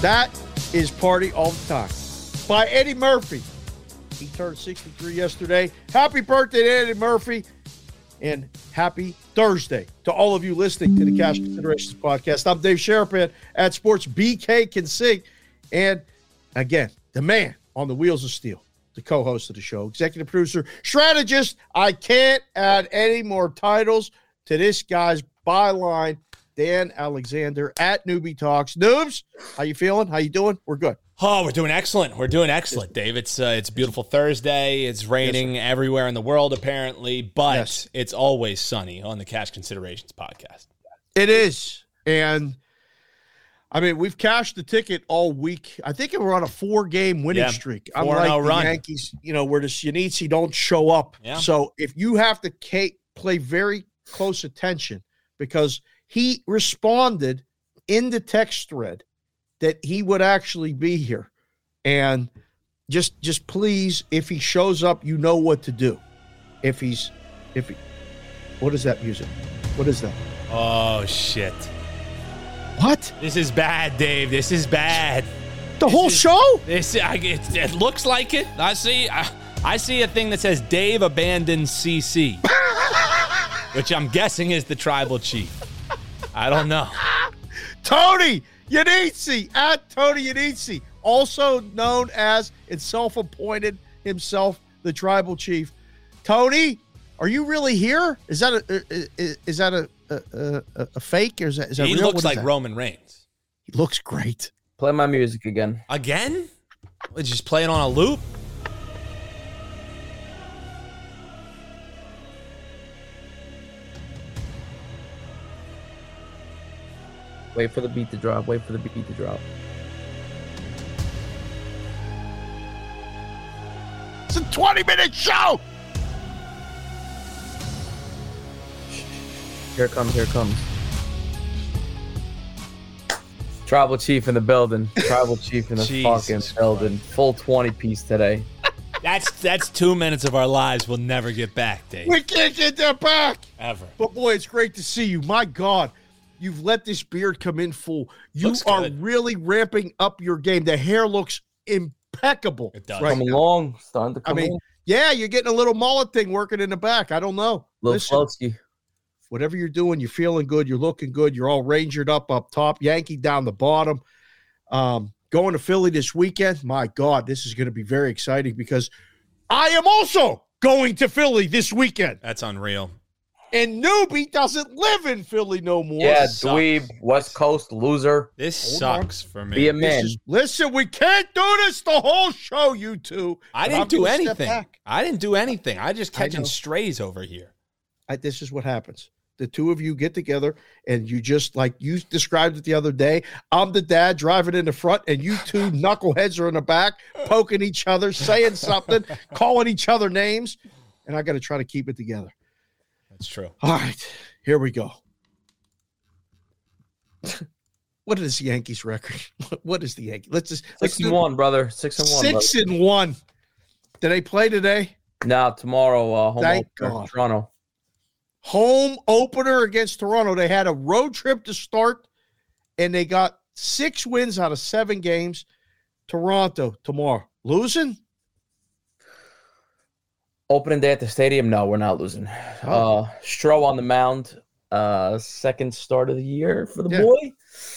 That is Party All the Time by Eddie Murphy. He turned 63 yesterday. Happy birthday to Eddie Murphy. And happy Thursday to all of you listening to the Cash Considerations Podcast. I'm Dave Sharapan at Sports BK Can Sing. And again, the man on the wheels of steel, the co-host of the show, executive producer, strategist. I can't add any more titles to this guy's byline. Dan Alexander at Newbie Talks. Noobs, how you feeling? How you doing? We're good. Oh, we're doing excellent. We're doing excellent, Dave. It's a beautiful Thursday. It's raining everywhere in the world, apparently, but it's always sunny on the Cash Considerations Podcast. It is. And, I mean, we've cashed the ticket all week. I think we're on a 4-game winning streak. Unlike the run. Yankees, where the Yankees don't show up. Yeah. So if you have to play very close attention, because he responded in the text thread that he would actually be here. And just please, if he shows up, you know what to do. What is that music? What is that? Oh, shit. What? This is bad, Dave. This is bad. The whole show? It looks like it. I see a thing that says Dave abandoned CC, which I'm guessing is the tribal chief. I don't know. Tony Yanitsi at Tony Yanitsi, also known as and self-appointed himself the tribal chief. Tony, are you really here? Is that a fake? Or is that he real? Looks like Roman Reigns. He looks great. Play my music again. Again? Just play it on a loop? Wait for the beat to drop. Wait for the beat to drop. It's a 20-minute show. Here it comes. Here it comes. Tribal chief in the building. Tribal chief in the fucking building. Full 20-piece today. That's 2 minutes of our lives we'll never get back, Dave. We can't get that back. Ever. But, boy, it's great to see you. My God. You've let this beard come in full. You Looks are good. really ramping up your game. The hair looks impeccable. It does. Right Coming now. along. Starting to come along. Yeah, you're getting a little mullet thing working in the back. I don't know. Little Listen, floatsy. whatever you're doing, you're feeling good. You're looking good. You're all rangered up top. Yankee down the bottom. Going to Philly this weekend. My God, this is going to be very exciting because I am also going to Philly this weekend. That's unreal. And Newbie doesn't live in Philly no more. Yeah, dweeb, West Coast loser. This sucks for me. Be a man. Listen, we can't do this the whole show, you two. I didn't do anything. I didn't do anything. I just catching strays over here. This is what happens. The two of you get together and you just, like you described it the other day, I'm the dad driving in the front and you two knuckleheads are in the back poking each other, saying something, calling each other names, and I got to try to keep it together. That's true. All right, here we go. What is the Yankees record? What is the Yankees? Let's 6-1, brother. 6-1. 6-1. Did they play today? No, tomorrow. Home Thank opener, God. Toronto. Home opener against Toronto. They had a road trip to start, and they got 6 wins out of 7 games. Toronto tomorrow. Losing? Opening day at the stadium? No, we're not losing. Stroh on the mound. Second start of the year for the boy.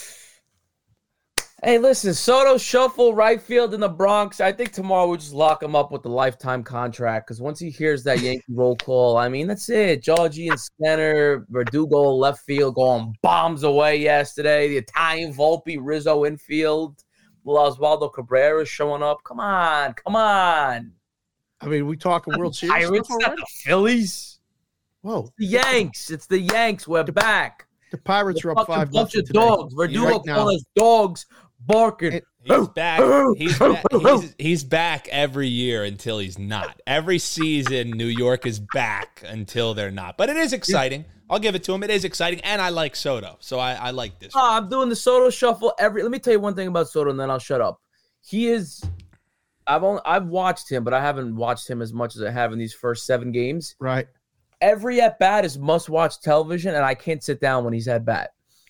Hey, listen, Soto shuffle right field in the Bronx. I think tomorrow we'll just lock him up with the lifetime contract because once he hears that Yankee roll call, I mean, that's it. Georgie and Skinner, Verdugo left field going bombs away yesterday. The Italian Volpe, Rizzo infield. Oswaldo Cabrera showing up. Come on. I mean, we talking World Series Pirates, stuff not already? the Phillies. Whoa. The Yanks. It's the Yanks. We're back. The Pirates are up Fucking 5-0 bunch of today. dogs. Verdugo Right now. calling us dogs barking. He's back. He's back every year until he's not. Every season, New York is back until they're not. But it is exciting. I'll give it to him. It is exciting, and I like Soto, so I like this. I'm doing the Soto shuffle let me tell you one thing about Soto, and then I'll shut up. He is. I've watched him, but I haven't watched him as much as I have in these first 7 games. Right. Every at bat is must-watch television, and I can't sit down when he's at bat.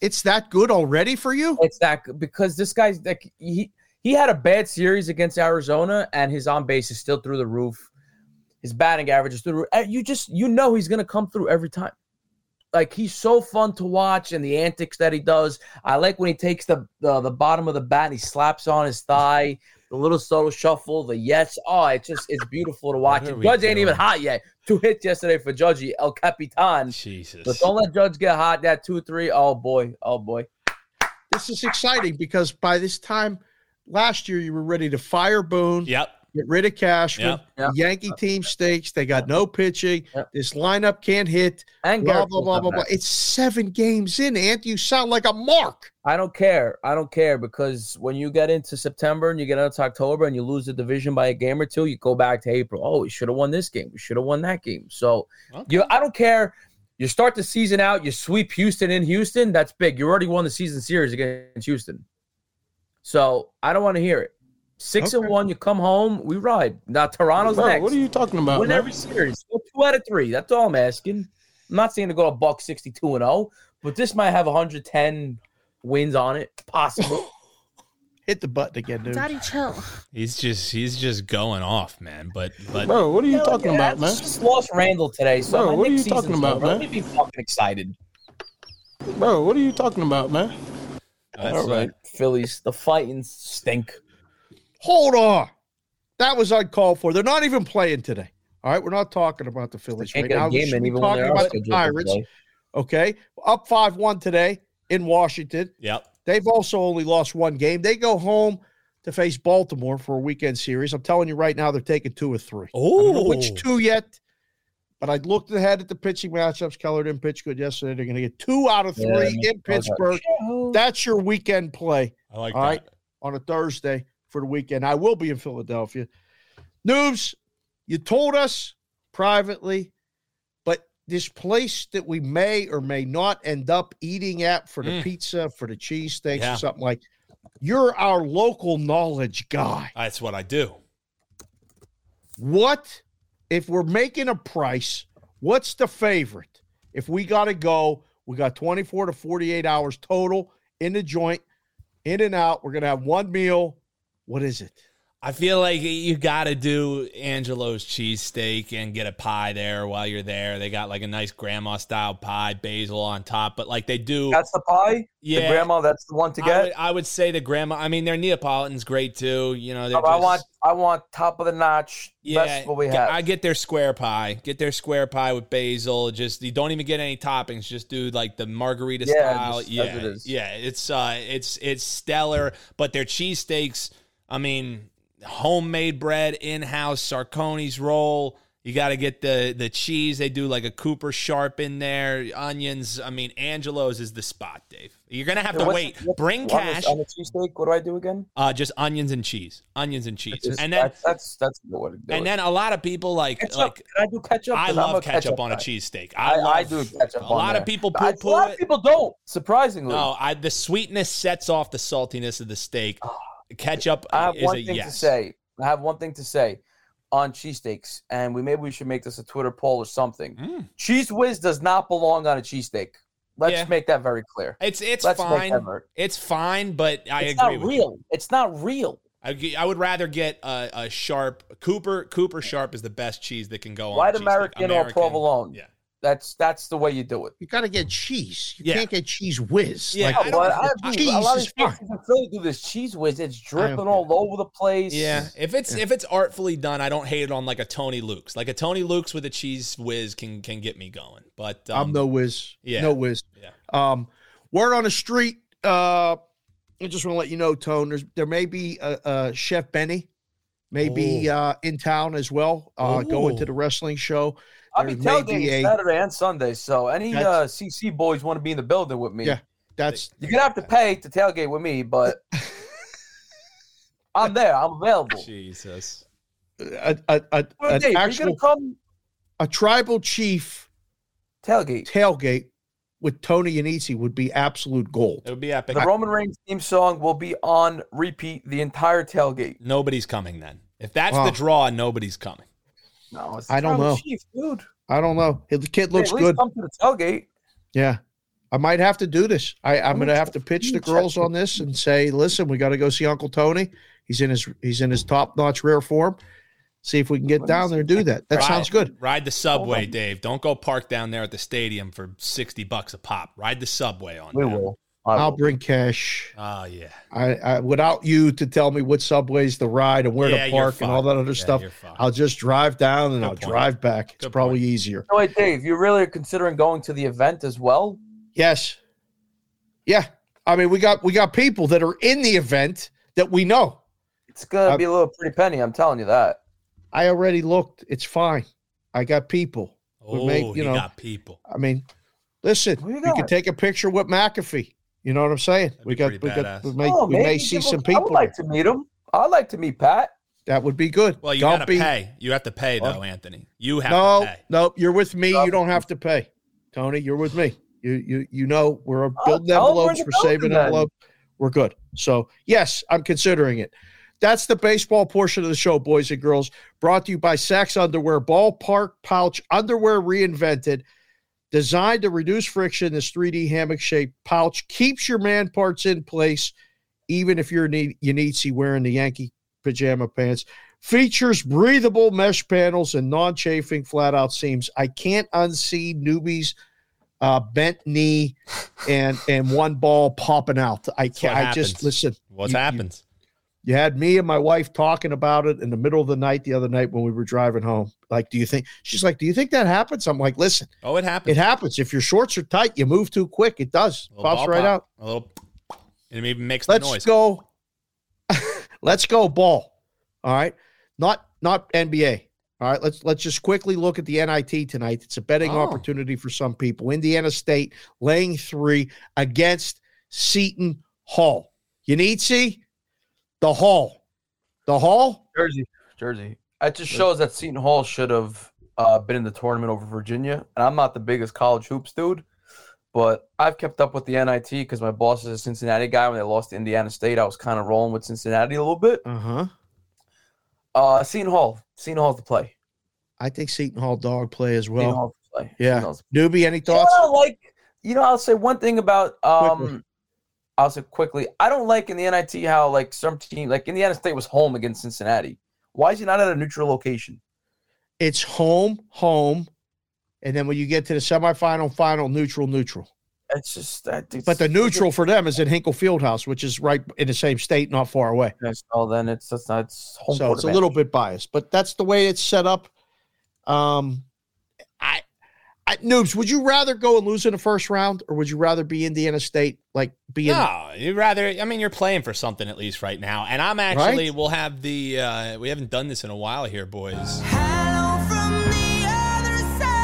It's that good already for you? It's that because this guy's like he had a bad series against Arizona, and his on base is still through the roof. His batting average is through the roof. You know he's gonna come through every time. Like, he's so fun to watch, and the antics that he does. I like when he takes the bottom of the bat and he slaps on his thigh, the little subtle shuffle, the yes. Oh, it's beautiful to watch. Judge ain't even hot yet. 2 hits yesterday for Judgy, El Capitan. Jesus. But don't let Judge get hot. That 2-3. Oh boy. This is exciting because by this time last year, you were ready to fire Boone. Yep. Get rid of Cashman. Yep. The Yankee team stinks. They got no pitching. Yep. This lineup can't hit. And blah, blah, blah, blah, blah. It's 7 games in, Ant. You sound like a mark. I don't care because when you get into September and you get into October and you lose the division by a game or two, you go back to April. Oh, we should have won this game. We should have won that game. So I don't care. You start the season out, you sweep Houston in Houston. That's big. You already won the season series against Houston. So I don't want to hear it. 6-1, you come home, we ride. Now Toronto's next. What are you talking about? Win every series. Go 2 out of 3. That's all I'm asking. I'm not saying to go to buck 62-0, but this might have 110 wins on it. Possible. Hit the button again, dude. Daddy, chill. He's just going off, man. But bro, what are you talking about, man? Just lost Randall today, so bro, what are you Knicks talking about, man? Let me be fucking excited. Bro, what are you talking about, man? All right, Phillies. The fighting stink. Hold on. That was uncalled for. They're not even playing today. All right, we're not talking about the Phillies right now. We should be talking about the Pirates. Okay, up 5-1 today in Washington. Yep. They've also only lost 1 game. They go home to face Baltimore for a weekend series. I'm telling you right now, they're taking 2 or 3. I don't know which 2 yet, but I looked ahead at the pitching matchups. Keller didn't pitch good yesterday. They're going to get 2 out of 3 in Pittsburgh. That's your weekend play. I like all that. Right, on a Thursday for the weekend. I will be in Philadelphia. Noobs, you told us privately, but this place that we may or may not end up eating at for the pizza, for the cheesesteaks, or something like, you're our local knowledge guy. That's what I do. What, if we're making a price, what's the favorite? If we got to go, we got 24 to 48 hours total in the joint, in and out. We're going to have 1 meal. What is it? I feel like you got to do Angelo's cheesesteak and get a pie there while you're there. They got like a nice grandma-style pie, basil on top, but like they do. That's the pie? Yeah. The grandma, that's the one to get? I would say the grandma. I mean, their Neapolitan's great too. You know, I want top of the notch. Yeah, best what we have. I get their square pie. Get their square pie with basil. Just you don't even get any toppings. Just do like the margarita style. It's stellar. But their cheesesteaks, I mean, homemade bread, in-house Sarconi's roll. You got to get the cheese. They do like a Cooper Sharp in there, onions. I mean, Angelo's is the spot, Dave. You're going to have to wait. Bring cash. On the cheesesteak, what do I do again? Just onions and cheese. Onions and cheese. Just, and then that's what it and then a lot of people like Can I do ketchup? I love ketchup on a cheesesteak. I do ketchup. A lot of people a lot of people don't, surprisingly. No, the sweetness sets off the saltiness of the steak. Ketchup I have is one a thing yes. to say. I have one thing to say on cheesesteaks, and we should make this a Twitter poll or something. Cheese Whiz does not belong on a cheesesteak. Let's make that very clear. It's fine. It's fine, but I agree with you. It's not real. I would rather get a Sharp. Cooper Sharp is the best cheese that can go on. White American or provolone. Yeah. That's the way you do it. You got to get cheese. You can't get Cheese Whiz. Yeah, a lot of these places in Philly do this Cheese Whiz. It's dripping all over the place. Yeah, if it's artfully done, I don't hate it on like a Tony Luke's. Like a Tony Luke's with a Cheese Whiz can get me going. But I'm no whiz. Yeah, no whiz. Yeah. Word on the street. I just want to let you know, Tone. There may be a Chef Benny, maybe in town as well. Going to the wrestling show. I'll be tailgating Saturday and Sunday, so any CC boys want to be in the building with me. Yeah, you're gonna have to pay to tailgate with me, but I'm there. I'm available. Jesus, an actual a tribal chief tailgate with Tony Yanisi would be absolute gold. It would be epic. The Roman Reigns theme song will be on repeat the entire tailgate. Nobody's coming then. If that's the draw, nobody's coming. No, it's I don't know. Chief, dude. I don't know. The kid looks at least good. Come to the tailgate. Yeah. I might have to do this. I'm going to have to pitch the girls on this and say, listen, we got to go see Uncle Tony. He's in his top-notch rare form. See if we can get down there and do that. That sounds good. Ride the subway, Dave. Don't go park down there at the stadium for $60 a pop. Ride the subway on. We will. I'll bring cash. Oh, yeah. I without you to tell me what subways to ride and where to park and all that other stuff, I'll just drive down and I'll drive back. It's probably easier. Oh, wait, Dave, you really are considering going to the event as well? Yes. Yeah. I mean, we got people that are in the event that we know. It's going to be a little pretty penny, I'm telling you that. I already looked. It's fine. I got people. Oh, you got people. I mean, listen, you can take a picture with McAfee. You know what I'm saying? We may see some people. I would like to meet him. I'd like to meet Pat. That would be good. Well, you got to pay. You have to pay, though, Anthony. You have to pay. No, you're with me. You don't have to pay. Tony, you're with me. You know we're building envelopes. We're saving envelopes. We're good. So, yes, I'm considering it. That's the baseball portion of the show, boys and girls, brought to you by Sax Underwear, ballpark pouch underwear reinvented, designed to reduce friction. This 3D hammock-shaped pouch keeps your man parts in place, even if you need to wearing the Yankee pajama pants. Features breathable mesh panels and non-chafing flat-out seams. I can't unsee newbies' bent knee and one ball popping out. I can't. I just listen. What happens? You had me and my wife talking about it in the middle of the night the other night when we were driving home. Like, she's like, do you think that happens? I'm like, listen. Oh, it happens. It happens. If your shorts are tight, you move too quick. It does. Pops right out. A little, it even makes the noise. Let's go ball. All right. Not NBA. All right. Let's just quickly look at the NIT tonight. It's a betting opportunity for some people. Indiana State laying 3 against Seton Hall. You need the Hall. Jersey. It just shows that Seton Hall should have been in the tournament over Virginia. And I'm not the biggest college hoops dude, but I've kept up with the NIT because my boss is a Cincinnati guy. When they lost to Indiana State, I was kind of rolling with Cincinnati a little bit. Seton Hall's the play. I think Seton Hall dog play as well. Seton Hall's the play. Yeah. Newbie, any thoughts? I'll say one thing about I'll say quickly. I don't like in the NIT how like some team, like Indiana State was home against Cincinnati. Why is he not at a neutral location? It's home, and then when you get to the semifinal, final, neutral. It's just that. But the neutral for them is at Hinkle Fieldhouse, which is right in the same state, not far away. Oh, then it's home. So it's a little bit biased, but that's the way it's set up. Noobs, would you rather go and lose in the first round, or would you rather be Indiana State? No, you'd rather. I mean, you're playing for something at least right now. And I'm actually, we'll have the. We haven't done this in a while here, boys. Hello from the other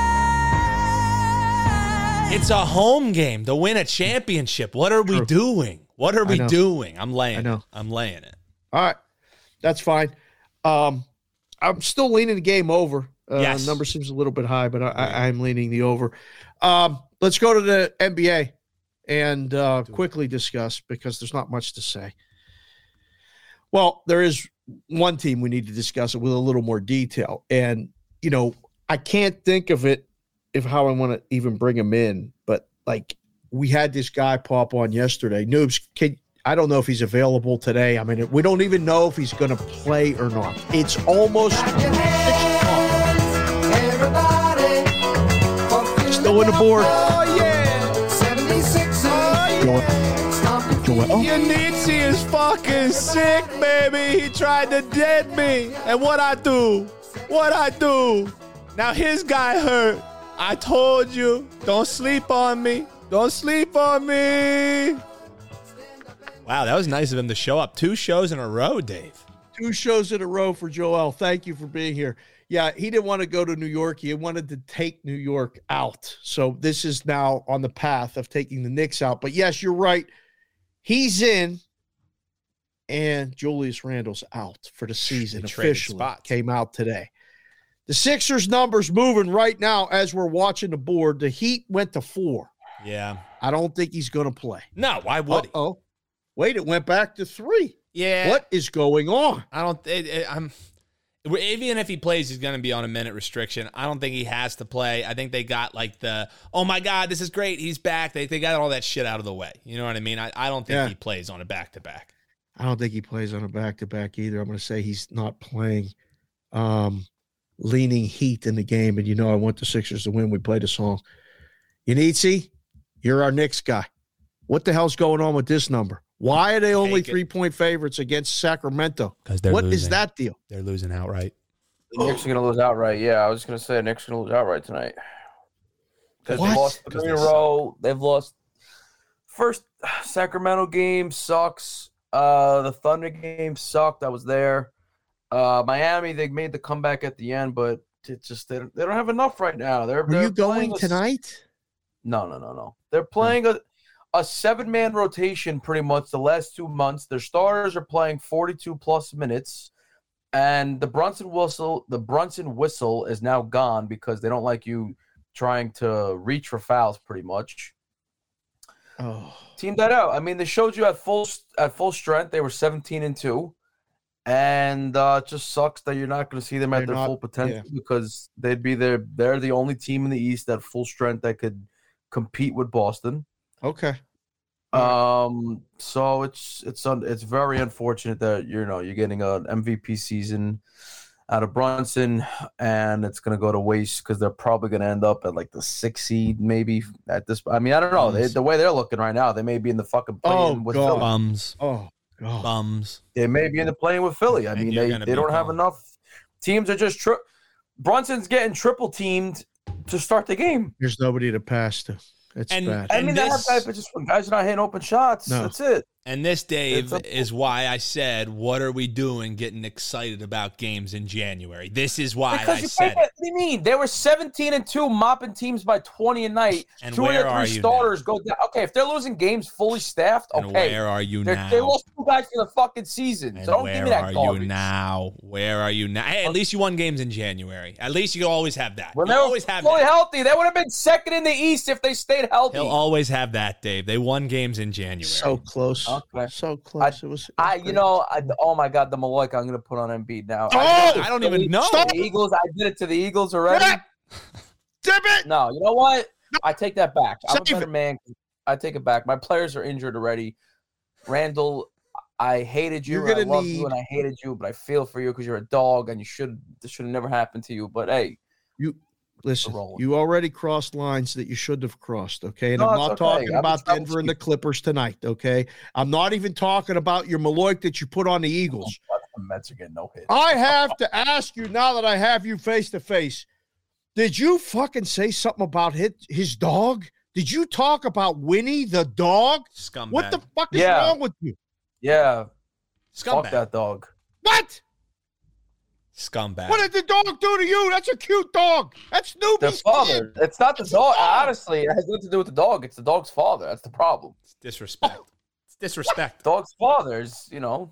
side. It's a home game to win a championship. What are we doing? What are we doing? I'm laying it. I'm laying it. All right, that's fine. I'm still leaning the game over. Yes. Number seems a little bit high, but I'm leaning the over. Let's go to the NBA and quickly discuss, because there's not much to say. Well, there is one team we need to discuss it with a little more detail. And, I can't think of it how I want to even bring him in. But, we had this guy pop on yesterday. Noobs, I don't know if he's available today. I mean, we don't even know if he's going to play or not. It's almost 6 o'clock. Still in the board. Oh, yeah. 76. Oh, Joel. Yanitzi is fucking sick, baby. He tried to dead me. And what I do? Now his guy hurt. I told you, don't sleep on me. Don't sleep on me. Wow, that was nice of him to show up. 2 shows in a row, Dave. 2 shows in a row for Joel. Thank you for being here. Yeah, he didn't want to go to New York. He wanted to take New York out. So this is now on the path of taking the Knicks out. But yes, you're right. He's in, and Julius Randle's out for the season. Officially came out today. The Sixers numbers moving right now as we're watching the board. The Heat went to 4. Yeah. I don't think he's going to play. No, why would he? Wait, it went back to 3. Yeah. What is going on? Even if he plays, he's going to be on a minute restriction. I don't think he has to play. I think they got like oh my God, this is great, he's back. They got all that shit out of the way. You know what I mean? I don't think he plays on a back-to-back. I don't think he plays on a back-to-back either. I'm going to say he's not playing. Leaning heat in the game, and I want the Sixers to win. We played a song. Yanitsi, you're our Knicks guy. What the hell's going on with this number? Why are they only 3-point favorites against Sacramento? Because they're what losing. Is that deal? They're losing outright. The Knicks are going to lose outright. Yeah, I was going to say the Knicks are going to lose outright tonight. Because they lost 3 in a row. They've lost. First Sacramento game sucks. The Thunder game sucked. I was there. Miami, they made the comeback at the end, but it's just they don't have enough right now. Are you going tonight? No. They're playing a 7-man rotation pretty much the last 2 months. Their starters are playing 42+ minutes, and the Brunson whistle is now gone because they don't like you trying to reach for fouls pretty much. Oh, team that out. I mean, they showed you at full strength. They were 17-2. And it just sucks that you're not going to see them at their full potential because they're the only team in the East at full strength that could compete with Boston. Okay. So it's very unfortunate that you're getting an MVP season out of Brunson, and it's going to go to waste because they're probably going to end up at like the 6th seed maybe at this. I mean, I don't know. The way they're looking right now, they may be in the fucking play-in with Philly. Bums. Oh. God. Bums. They may be in the playing with Philly. I mean, they don't have enough. Teams are just Brunson's getting triple teamed to start the game. There's nobody to pass to. It's bad. I mean, they have guys, but just when guys are not hitting open shots. No. That's it. And this, Dave, is why I said, what are we doing getting excited about games in January? This is why I said it. What do you mean? They were 17-2 mopping teams by 20 a night. And 2 where of are 3 you starters now? go down. Okay, if they're losing games fully staffed, okay. And where are you now? They lost 2 guys for the fucking season. And so don't give me that garbage. Where are you now? Where are you now? Hey, at least you won games in January. At least you always have that. When they were fully healthy, they would have been 2nd in the East if they stayed healthy. He'll always have that, Dave. They won games in January. So close. Okay. So close. Oh my God, the Maloik I'm going to put on Embiid now. I don't even know. The Eagles, I did it to the Eagles already. Damn it! No, you know what? I take that back. I'm a better man. I take it back. My players are injured already. Randall, I hated you. I love you, and I hated you, but I feel for you because you're a dog, and this should have never happened to you. But hey, listen, you already crossed lines that you shouldn't have crossed, okay? And I'm not talking about Denver and the Clippers tonight, okay? I'm not even talking about your Maloik that you put on the Eagles. The Mets are getting no hit. I have to ask you now that I have you face to face. Did you fucking say something about his dog? Did you talk about Winnie the dog? Scumbag. What the fuck is wrong with you? Yeah. Scumbag. Fuck that dog. What? Scumbag. What did the dog do to you? That's a cute dog. That's Newbie's father. It's not the dog. Honestly, it has nothing to do with the dog. It's the dog's father. That's the problem. It's disrespect. It's disrespect. Dog's father is,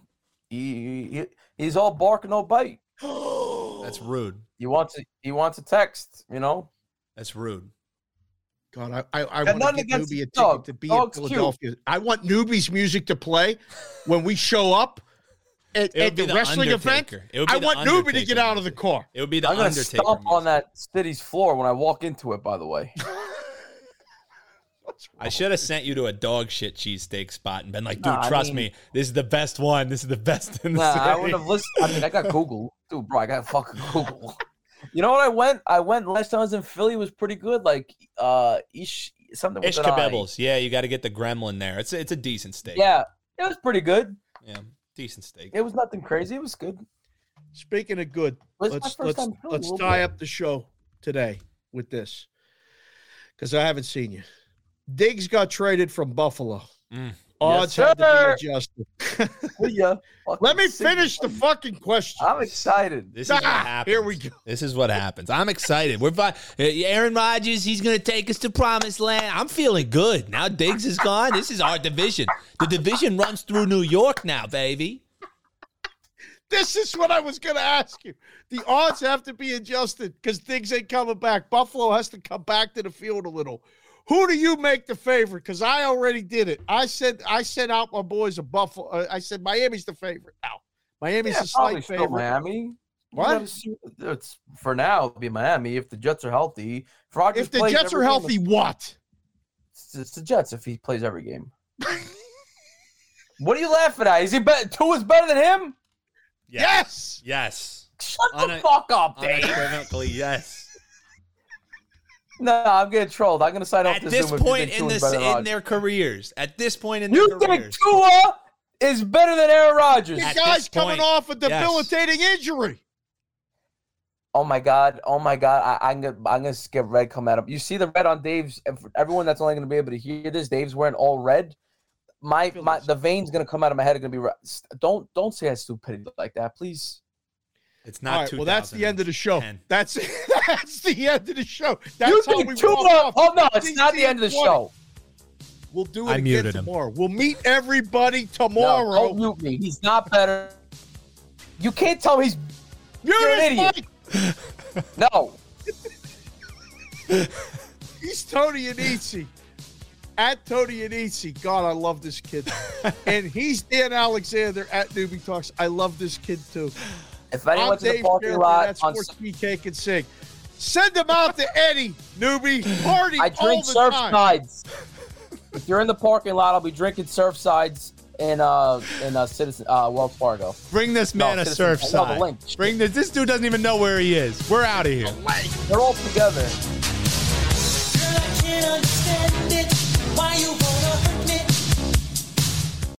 he's all bark and no bite. That's rude. He wants a text, That's rude. God, I want to get Newbie a ticket to be in Philadelphia. Cute. I want Newbie's music to play when we show up at the wrestling event. I want Newbie to get out of the car. It would be the I'm Undertaker. I'm going to stomp on that city's floor when I walk into it, by the way. I should have sent you to a dog shit cheesesteak spot and been like, dude, trust me, this is the best one. This is the best in the city. I wouldn't have listened. I mean, I got Google. Dude, bro, I got fucking Google. You know what I went last time I was in Philly. It was pretty good. Like, something with Ishkabibbles. Yeah, you got to get the gremlin there. It's a decent steak. Yeah, it was pretty good. Yeah, decent steak. It was nothing crazy. It was good. Speaking of good, let's tie up the show today with this because I haven't seen you. Diggs got traded from Buffalo. Odds had to be adjusted. Let me finish the fucking question. I'm excited. This is what happens. Here we go. This is what happens. I'm excited. We're fine. Aaron Rodgers, he's going to take us to promised land. I'm feeling good. Now Diggs is gone. This is our division. The division runs through New York now, baby. This is what I was going to ask you. The odds have to be adjusted because Diggs ain't coming back. Buffalo has to come back to the field a little. Who do you make the favorite? Because I already did it. I sent out my boys a Buffalo. I said Miami's the favorite. Now, Miami's a slight favorite. Miami. What? It's for now. It'll be Miami if the Jets are healthy. If Rodgers If the plays Jets are every game, healthy, what? it's the Jets if he plays every game. What are you laughing at? Is he Tua's better than him? Yes. Yes. Shut the fuck up, Dave. Unequivocally, yes. No, I'm getting trolled. I'm gonna sign up At to this Zoom if you point think in Tua's better than Rodgers. their careers, at this point in their You think careers, Tua is better than Aaron Rodgers? The At guy's this point, coming off a debilitating injury. Oh my god! I'm gonna skip red coming at him. You see the red on Dave's. For everyone that's only gonna be able to hear this, Dave's wearing all red. The veins gonna come out of my head are gonna be red. Don't say that stupidity like that, please. it's not. All right, well, that's the end of the show. 2010. That's the end of the show. That's You how think we Tua? walk off. Oh no, it's not the end of the 16-20. show. We'll do I it again muted him. tomorrow. We'll meet everybody No, tomorrow. don't mute me. He's not better. You can't tell me he's. You're an idiot. Mike. No. He's Tony Anisi. At Tony Anisi. God, I love this kid. And he's Dan Alexander at Newbie Talks. I love this kid too. If I'm anyone's in the Dave parking Fairbairn. lot That's on, Sports Cake and Sing. Send them out to Eddie, Newbie. Party I all drink the surf time. sides. If you're in the parking lot, I'll be drinking surf sides in Citizen Wells Fargo. Bring this man No, a Citizen- surf no, the side. link. Bring this. This dude doesn't even know where he is. We're out of here. They're all together. Girl, I can't understand it. Why you wanna hurt